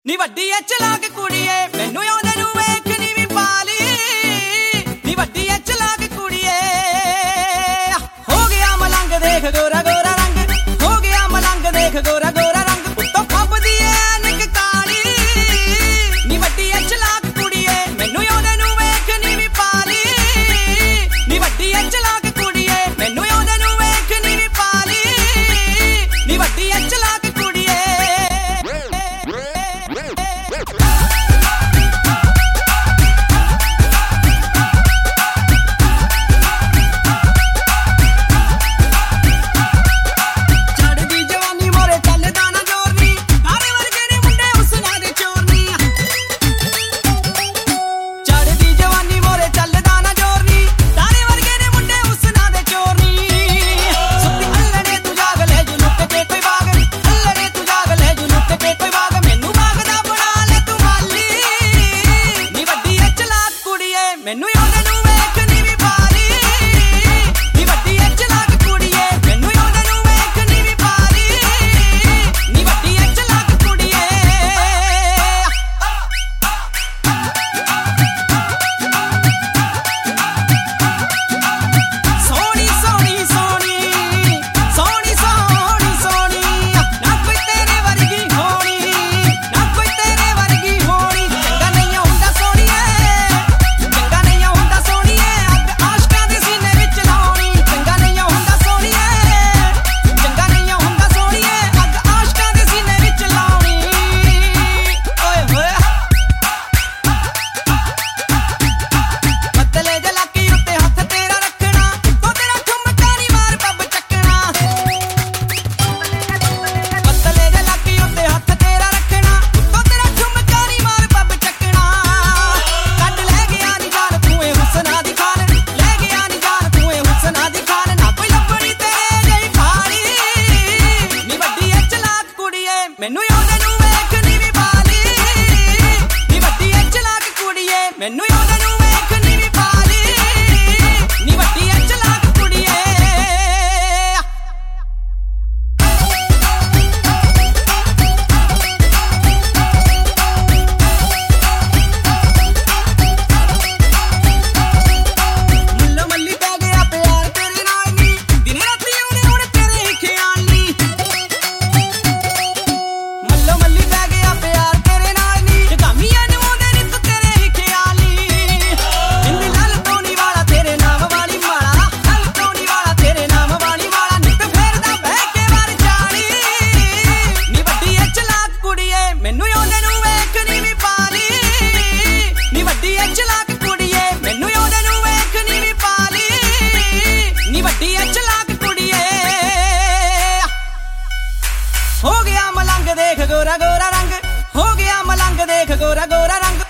ਨੀ ਵੱਡੀ ਐ ਚਲਾਕ ਕੁੜੀਏ ਮੈਨੂੰ ਆਉਂਦੇ ਨੂੰ ਵੇਖ ਨੀ ਵੀ ਪਾਲੀ ਨੀ ਵੱਡੀ ਐ ਚਲਾਕ ਕੁੜੀਏ ਹੋ ਗਿਆ ਮਲੰਗ ਦੇਖ ਗੋਰਾ ਗੋਰਾ ਰੰਗ ਹੋ ਗਿਆ ਮਲੰਗ ਦੇਖ ਗੋਰਾ ਗੋਰਾ ਰੰਗ ਉੱਤੋਂ ਖੱਬਦੀ ਐ ਨਿਕ ਕਾਲੀ ਨੀ ਵੱਡੀ ਐ ਚਲਾਕ ਕੁੜੀਏ ਮੈਨੂੰ ਆਉਂਦੇ ਨੂੰ ਵੇਖ ਨੀ ਵੀ ਪਾਲੀ ਨੀ ਵੱਡੀ ਐ ਚਲਾਕ ਕੁੜੀਏ ਮੈਨੂੰ ਆਉਂਦੇ ਨੂੰ ਵੇਖ ਨੀ ਵੀ ਪਾਲੀ ਨੀ ਵੱਡੀ ਐ ਚਲਾਕ ਮੈਨੂੰ ਆਉਂਦੇ ਨੂੰ ਵੇਖ ਨੀ ਵੀ ਪਾਲੀ ਨੀ ਵੱਡੀ ਐ ਚਲਾਕ ਕੁੜੀਏ ਮੈਨੂੰ ਆਉਂਦੇ ਨੂੰ ਵੇਖ ਨੀ ਵੀ ਪਾਲੀ ਨੀ ਵੱਡੀ ਐ ਚਲਾਕ ਕੁੜੀਏ ਸੋਹਣੀ ਸੋਹਣੀ ਸੋਹਣੀ ਸੋਹਣੀ ਸੋਹਣੀ ਸੋਹਣੀ ਨਾ ਕੋਈ ਤੇਰੇ ਵਰਗੀ ਹੋਣੀ ਨਾ ਕੋਈ ਤੇਰੇ ਵਰਗੀ ਹੋਣੀ ਚੰਗਾ ਨਹੀਂ ਹੁੰਦਾ ਸੋਹਣੀਏ ਮੈਨੂੰ ਆਉਂਦੇ ਨੂੰ ਵੇਖ ਨੀ ਵੀ ਪਾਲੀ ਨੀ ਵੱਡੀ ਐ ਚਲਾਕ ਕੁੜੀਏ ਮੈਨੂੰ ਆਉਂਦੇ ਨੂੰ ਵੇਖ ਨੀ ਵੀ ਪਾਲੀ ਨੀ ਵੱਡੀ ਐ ਚਲਾਕ ਕੁੜੀਏ ਮੁੱਲੋ ਮੱਲੀ ਪੈ ਗਿਆ ਪਿਆਰ ਤੇਰੇ ਨਾਲ ਨੀ ਦਿਨੇ ਰਾਤੀ ਉਹਨੇ ਹੁਣ ਤੇਰੇ ਖਿਆਲ ਨੀ ਮੱਲੋ ਮੱਲੀ ਪੈ ਗਿਆ ਪਿਆਰ ਤੇਰੇ ਨਾਲ ਨੀ ਜਗਾਮੀਆਂ ਨੂੰ ਆਉਂਦੇ ਨੀ ਤੂੰ ਤੇਰੇ ਖਿਆਲ ਨੀ ਇੰਨੀ ਲਾਲ ਟੋਨੀ ਵਾਲਾ ਤੇਰੇ ਨਾਮ ਵਾਲੀ ਮਾਲਾ ਲਾਲ ਟੋਨੀ ਵਾਲਾ ਤੇਰੇ ਨਾਮ ਵਾਲੀ ਮਾਲਾ ਨਿੱਤ ਫੇਰਦਾ ਬਹਿ ਕੇ ਵਾਰ ਚਾਲੀ ਨੀ ਵੱਡੀ ਐ ਚਲਾਕ ਕੁੜੀਏ ਮੈਨੂੰ ਆਉਂਦੇ ਨੂੰ ਵੇਖ ਨੀ ਵੀ ਪਾਲੀ ਨੀ ਵੱਡੀ ਐ ਚਲਾਕ ਕੁੜੀਏ ਮੈਨੂੰ ਆਉਂਦੇ ਨੂੰ ਵੇਖ ਨੀ ਵੀ ਪਾਲੀ ਨੀ ਵੱਡੀ ਐ ਚਲਾਕ ਕੁੜੀਏ ਹੋ ਗਿਆ ਮਲੰਗ ਦੇਖ ਗੋਰਾ ਗੋਰਾ ਰੰਗ ਹੋ ਗਿਆ ਮਲੰਗ ਦੇਖ ਗੋਰਾ ਗੋਰਾ ਰੰਗ